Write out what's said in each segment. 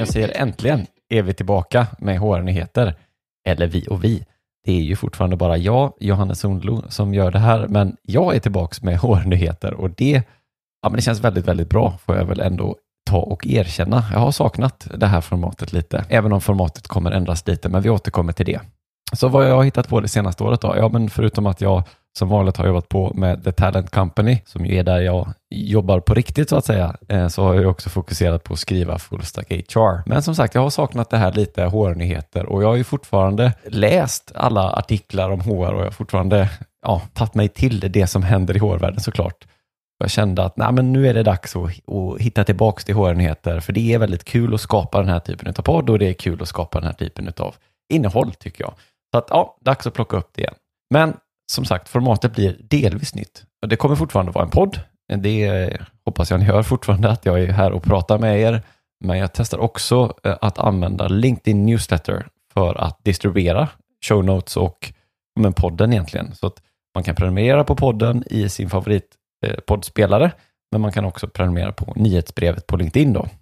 säger äntligen är vi tillbaka med HR-nyheter. Eller vi och vi. Det är ju fortfarande bara jag, Johannes Sundlo, som gör det här. Men jag är tillbaka med HR-nyheter och det känns väldigt, väldigt bra, får jag väl ändå ta och erkänna. Jag har saknat det här formatet lite. Även om formatet kommer ändras lite, men vi återkommer till det. Så vad jag har hittat på det senaste året då? Ja, men förutom att jag som vanligt har jobbat på med The Talent Company, som ju är där jag jobbar på riktigt så att säga, så har jag också fokuserat på att skriva Full Stack HR. Men som sagt, jag har saknat det här lite HR-nyheter och jag har ju fortfarande läst alla artiklar om HR och jag har fortfarande tagit mig till det som händer i HR-världen såklart. Jag kände att nu är det dags att hitta tillbaka till HR-nyheter, för det är väldigt kul att skapa den här typen av podd och det är kul att skapa den här typen av innehåll tycker jag. Så att dags att plocka upp det igen. Men som sagt, formatet blir delvis nytt. Det kommer fortfarande vara en podd. Det hoppas jag ni hör fortfarande att jag är här och pratar med er. Men jag testar också att använda LinkedIn Newsletter för att distribuera show notes och podden egentligen. Så att man kan prenumerera på podden i sin favoritpoddspelare. Men man kan också prenumerera på nyhetsbrevet på LinkedIn då.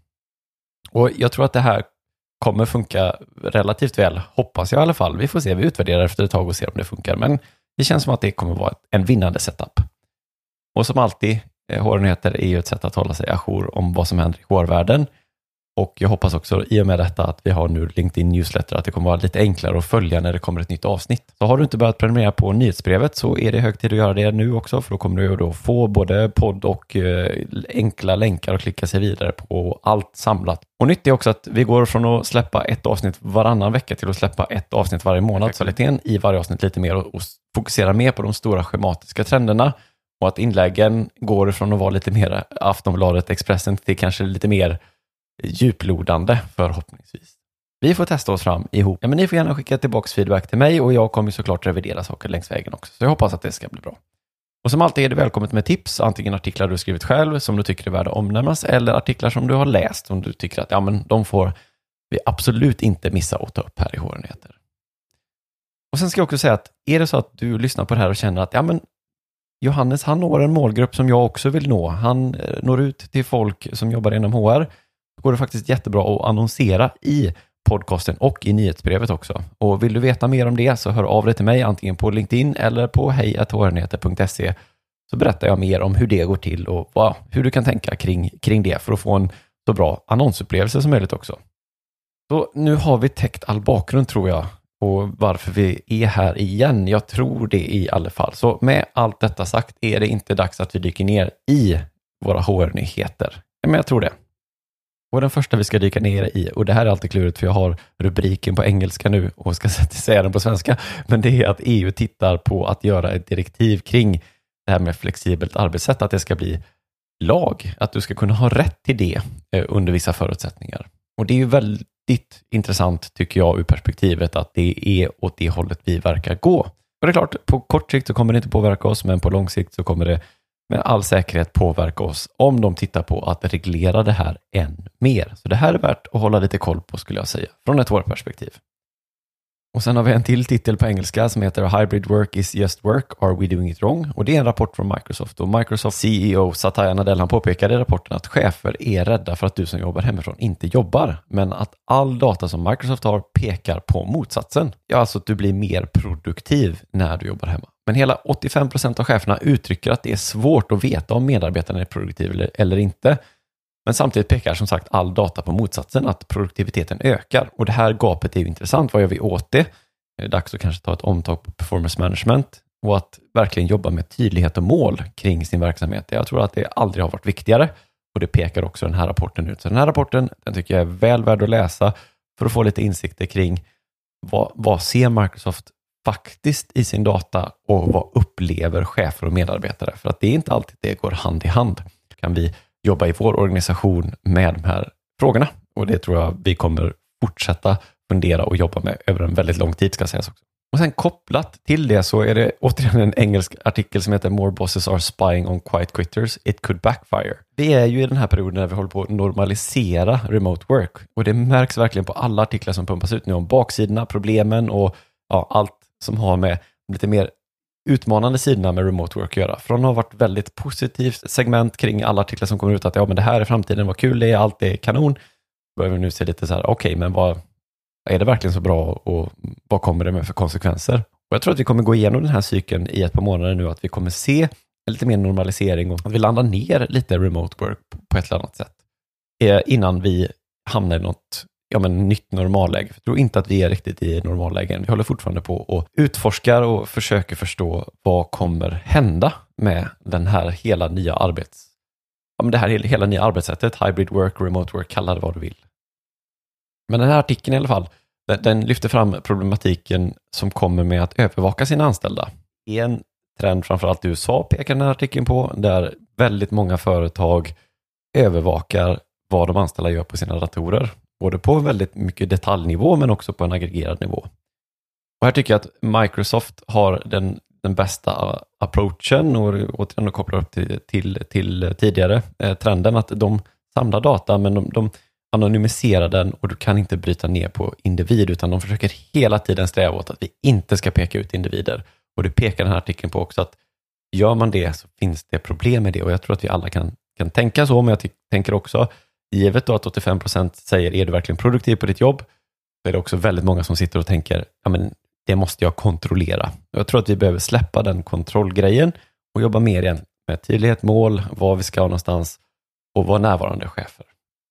Och jag tror att det här kommer funka relativt väl, hoppas jag i alla fall. Vi får se, vi utvärderar efter ett tag och ser om det funkar. Men det känns som att det kommer vara en vinnande setup. Och som alltid, HR-nyheter är ju ett sätt att hålla sig ajour om vad som händer i HR-världen. Och jag hoppas också i och med detta att vi har nu LinkedIn Newsletter att det kommer vara lite enklare att följa när det kommer ett nytt avsnitt. Så har du inte börjat prenumerera på nyhetsbrevet så är det hög tid att göra det nu också, för då kommer du då få både podd och enkla länkar att klicka sig vidare på allt samlat. Och nytt är också att vi går från att släppa ett avsnitt varannan vecka till att släppa ett avsnitt varje månad. Så kvaliteten i varje avsnitt lite mer och fokusera mer på de stora schematiska trenderna. Och att inläggen går från att vara lite mer Aftonbladet, Expressen till kanske lite mer djuplodande förhoppningsvis. Vi får testa oss fram ihop. Ja, men ni får gärna skicka tillbaka feedback till mig och jag kommer såklart revidera saker längs vägen också. Så jag hoppas att det ska bli bra. Och som alltid är det välkommet med tips, antingen artiklar du skrivit själv som du tycker är värda att omnämnas eller artiklar som du har läst som du tycker att de får vi absolut inte missa att ta upp här i HR-nyheter. Och sen ska jag också säga att är det så att du lyssnar på det här och känner att Johannes, han når en målgrupp som jag också vill nå. Han når ut till folk som jobbar inom HR. Då går det faktiskt jättebra att annonsera i podcasten och i nyhetsbrevet också. Och vill du veta mer om det så hör av dig till mig antingen på LinkedIn eller på hej@hrnyheter.se, så berättar jag mer om hur det går till och hur du kan tänka kring det för att få en så bra annonsupplevelse som möjligt också. Så nu har vi täckt all bakgrund tror jag och varför vi är här igen. Jag tror det i alla fall. Så med allt detta sagt är det inte dags att vi dyker ner i våra HR-nyheter. Men jag tror det. Och den första vi ska dyka ner i, och det här är alltid klurigt för jag har rubriken på engelska nu och ska säga den på svenska, men det är att EU tittar på att göra ett direktiv kring det här med flexibelt arbetssätt, att det ska bli lag, att du ska kunna ha rätt till det under vissa förutsättningar. Och det är ju väldigt intressant tycker jag ur perspektivet att det är åt det hållet vi verkar gå. Och det är klart, på kort sikt så kommer det inte påverka oss, men på lång sikt så kommer det med all säkerhet påverka oss om de tittar på att reglera det här än mer. Så det här är värt att hålla lite koll på skulle jag säga, från ett HR-perspektiv. Och sen har vi en till titel på engelska som heter Hybrid Work is Just Work, Are We Doing It Wrong? Och det är en rapport från Microsoft. Och Microsoft CEO Satya Nadella han påpekade i rapporten att chefer är rädda för att du som jobbar hemifrån inte jobbar. Men att all data som Microsoft har pekar på motsatsen. Ja, alltså att du blir mer produktiv när du jobbar hemma. Men hela 85% av cheferna uttrycker att det är svårt att veta om medarbetarna är produktiva eller inte. Men samtidigt pekar som sagt all data på motsatsen, att produktiviteten ökar. Och det här gapet är ju intressant. Vad gör vi åt det? Det är dags att kanske ta ett omtag på performance management och att verkligen jobba med tydlighet och mål kring sin verksamhet. Jag tror att det aldrig har varit viktigare och det pekar också den här rapporten ut. Så den här rapporten den tycker jag är väl värd att läsa för att få lite insikter kring vad ser Microsoft faktiskt i sin data och vad upplever chefer och medarbetare. För att det är inte alltid det går hand i hand. Kan vi jobba i vår organisation med de här frågorna och det tror jag vi kommer fortsätta fundera och jobba med över en väldigt lång tid ska sägas också. Och sen kopplat till det så är det återigen en engelsk artikel som heter More bosses are spying on quiet quitters. It could backfire. Det är ju i den här perioden när vi håller på att normalisera remote work och det märks verkligen på alla artiklar som pumpas ut nu om baksidorna, problemen och allt som har med lite mer utmanande sidorna med remote work att göra. Från att ha varit väldigt positivt segment kring alla artiklar som kommer ut att men det här är framtiden, vad kul det är, allt är kanon. börjar vi nu se lite så här, okej, men vad är det verkligen så bra och vad kommer det med för konsekvenser? Och jag tror att vi kommer gå igenom den här cykeln i ett par månader nu, att vi kommer se lite mer normalisering och att vi landar ner lite remote work på ett eller annat sätt innan vi hamnar i något nytt normalläge. Jag tror inte att vi är riktigt i normallägen. Vi håller fortfarande på och utforskar och försöker förstå vad kommer hända med den här hela nya hela nya arbetssättet, hybrid work, remote work, kalla det vad du vill. Men den här artikeln i alla fall, den lyfter fram problematiken som kommer med att övervaka sina anställda. En trend framförallt i USA pekar den här artikeln på, där väldigt många företag övervakar vad de anställda gör på sina datorer. Både på väldigt mycket detaljnivå men också på en aggregerad nivå. Och här tycker jag att Microsoft har den bästa approachen och återigen kopplar upp till tidigare trenden att de samlar data men de anonymiserar den och du kan inte bryta ner på individ, utan de försöker hela tiden sträva åt att vi inte ska peka ut individer. Och det pekar den här artikeln på också, att gör man det så finns det problem med det, och jag tror att vi alla kan tänka så, men jag tänker också, givet då att 85% säger är du verkligen produktiv på ditt jobb, så är det också väldigt många som sitter och tänker men det måste jag kontrollera. Jag tror att vi behöver släppa den kontrollgrejen och jobba mer igen med tydlighet, mål, var vi ska någonstans och vara närvarande chefer.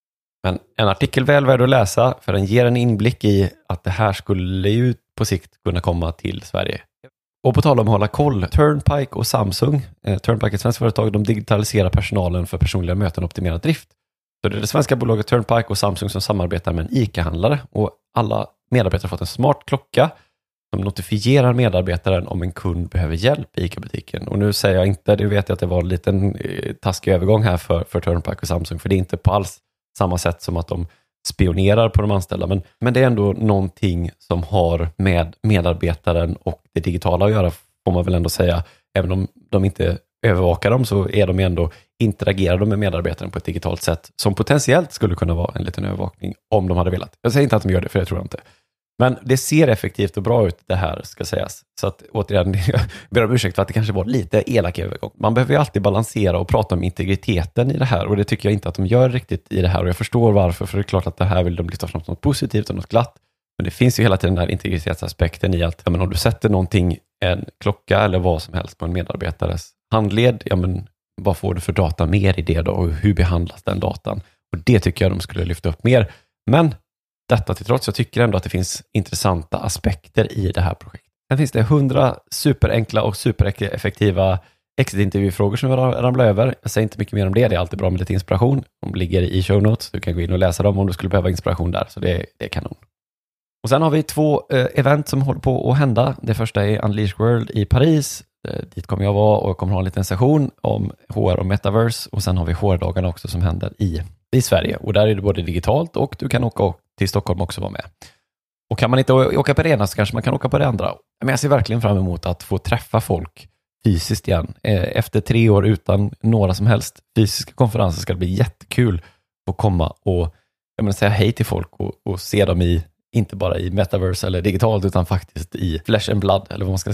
Men en artikel väl värd att läsa, för den ger en inblick i att det här skulle ju på sikt kunna komma till Sverige. Och på tal om att hålla koll, Turnpike och Samsung, Turnpike är ett svenskt företag, de digitaliserar personalen för personliga möten och optimerad drift. Så det är det svenska bolaget Turnpike och Samsung som samarbetar med en ICA-handlare, och alla medarbetare har fått en smart klocka som notifierar medarbetaren om en kund behöver hjälp i ICA-butiken. Och nu säger jag inte, det vet jag att det var en liten taskig övergång här för Turnpike och Samsung, för det är inte på alls samma sätt som att de spionerar på de anställda, men det är ändå någonting som har med medarbetaren och det digitala att göra, får man väl ändå säga. Även om de inte övervakar dem så är de ändå, interagerar de med medarbetaren på ett digitalt sätt som potentiellt skulle kunna vara en liten övervakning om de hade velat. Jag säger inte att de gör det, för det tror jag inte. Men det ser effektivt och bra ut, det här ska sägas. Så att återigen, jag ber om ursäkt för att det kanske var lite elak övergång. Man behöver ju alltid balansera och prata om integriteten i det här, och det tycker jag inte att de gör riktigt i det här, och jag förstår varför, för det är klart att det här vill de lyfta fram som något positivt och något glatt. Men det finns ju hela tiden den här integritetsaspekten i att om du sätter någonting, en klocka eller vad som helst på en medarbetares handled, vad får du för data mer i det då, och hur behandlas den datan? Och det tycker jag de skulle lyfta upp mer. Men detta till trots, jag tycker ändå att det finns intressanta aspekter i det här projektet. Sen finns det 100 superenkla och supereffektiva exit-intervjufrågor som jag ramlar över. Jag säger inte mycket mer om det, det är alltid bra med lite inspiration. De ligger i show notes, du kan gå in och läsa dem om du skulle behöva inspiration där, så det är kanon. Och sen har vi 2 event som håller på att hända. Det första är Unleash World i Paris. Dit kommer jag vara och jag kommer ha en liten session om HR och Metaverse. Och sen har vi HR-dagarna också som händer i Sverige. Och där är det både digitalt och du kan åka till Stockholm också vara med. Och kan man inte åka på det ena så kanske man kan åka på det andra. Men jag ser verkligen fram emot att få träffa folk fysiskt igen. Efter 3 år utan några som helst fysiska konferenser ska det bli jättekul att komma och säga hej till folk och se dem inte bara i Metaverse eller digitalt, utan faktiskt i flesh and blood, eller vad man ska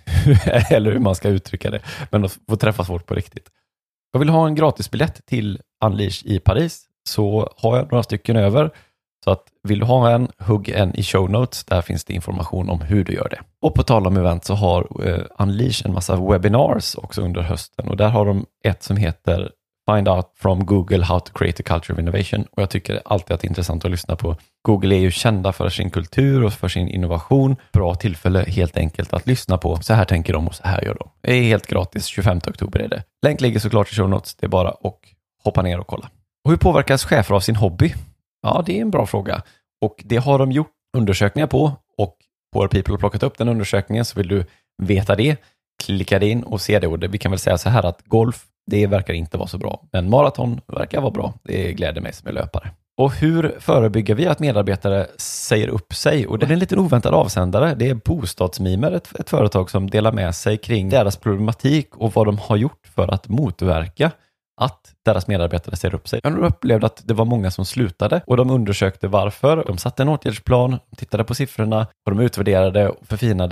eller hur man ska uttrycka det, men att få träffa folk på riktigt. Jag vill ha en gratisbiljett till Unleash i Paris, så har jag några stycken över, så att vill du ha en, hugg en i show notes, där finns det information om hur du gör det. Och på tal om event så har Unleash en massa webinars också under hösten, och där har de ett som heter Find out from Google how to create a culture of innovation, och jag tycker alltid att det är intressant att lyssna på. Google är ju kända för sin kultur och för sin innovation. Bra tillfälle helt enkelt att lyssna på. Så här tänker de och så här gör de. Det är helt gratis, 25 oktober är det. Länk ligger såklart i show notes, det är bara att hoppa ner och kolla. Och hur påverkas chefer av sin hobby? Ja, det är en bra fråga. Och det har de gjort undersökningar på, och HR People har plockat upp den undersökningen, så vill du veta det, klicka in och se det. Och vi kan väl säga så här att golf, det verkar inte vara så bra. Men maraton verkar vara bra. Det gläder mig som är löpare. Och hur förebygger vi att medarbetare säger upp sig? Och det är en liten oväntad avsändare. Det är Bostadsmimer, ett företag som delar med sig kring deras problematik och vad de har gjort för att motverka att deras medarbetare säger upp sig. De upplevde att det var många som slutade, och de undersökte varför. De satte en åtgärdsplan, tittade på siffrorna och de utvärderade och förfinade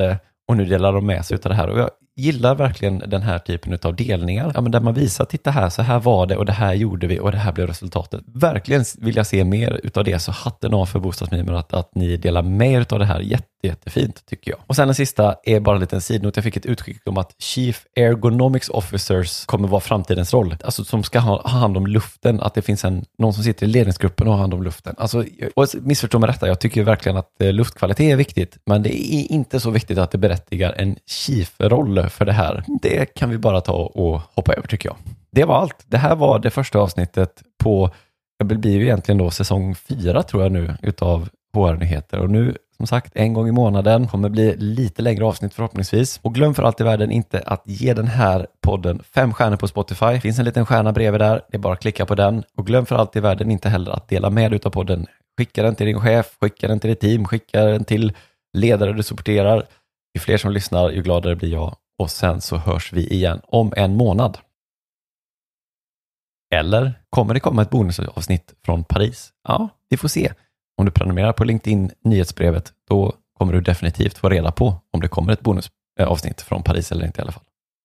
Och nu delar de med sig av det här. Och jag gillar verkligen den här typen av delningar. Ja, men där man visar, titta här, så här var det och det här gjorde vi och det här blev resultatet. Verkligen vill jag se mer utav det, så hatten av för Bostadsmimer att ni delar med er utav det här. Jättefint tycker jag. Och sen den sista är bara en liten sidnot. Jag fick ett utskick om att Chief Ergonomics Officers kommer vara framtidens roll. Alltså som ska ha hand om luften. Att det finns någon som sitter i ledningsgruppen och har hand om luften. Alltså, och missförstå mig rätta, jag tycker verkligen att luftkvalitet är viktigt. Men det är inte så viktigt att det berättigar en chief-roll för det här. Det kan vi bara ta och hoppa över tycker jag. Det var allt. Det här var det första avsnittet på, det blir ju egentligen då säsong 4 tror jag nu utav HR-nyheter. Och nu som sagt, en gång i månaden kommer bli lite längre avsnitt förhoppningsvis. Och glöm för allt i världen inte att ge den här podden 5 stjärnor på Spotify. Det finns en liten stjärna bredvid där. Det är bara att klicka på den. Och glöm för allt i världen inte heller att dela med utav podden. Skicka den till din chef, skicka den till ditt team, skicka den till ledare du supporterar. Ju fler som lyssnar, ju gladare blir jag. Och sen så hörs vi igen om en månad. Eller kommer det komma ett bonusavsnitt från Paris? Ja, vi får se. Om du prenumererar på LinkedIn nyhetsbrevet, då kommer du definitivt få reda på om det kommer ett bonusavsnitt från Paris eller inte i alla fall.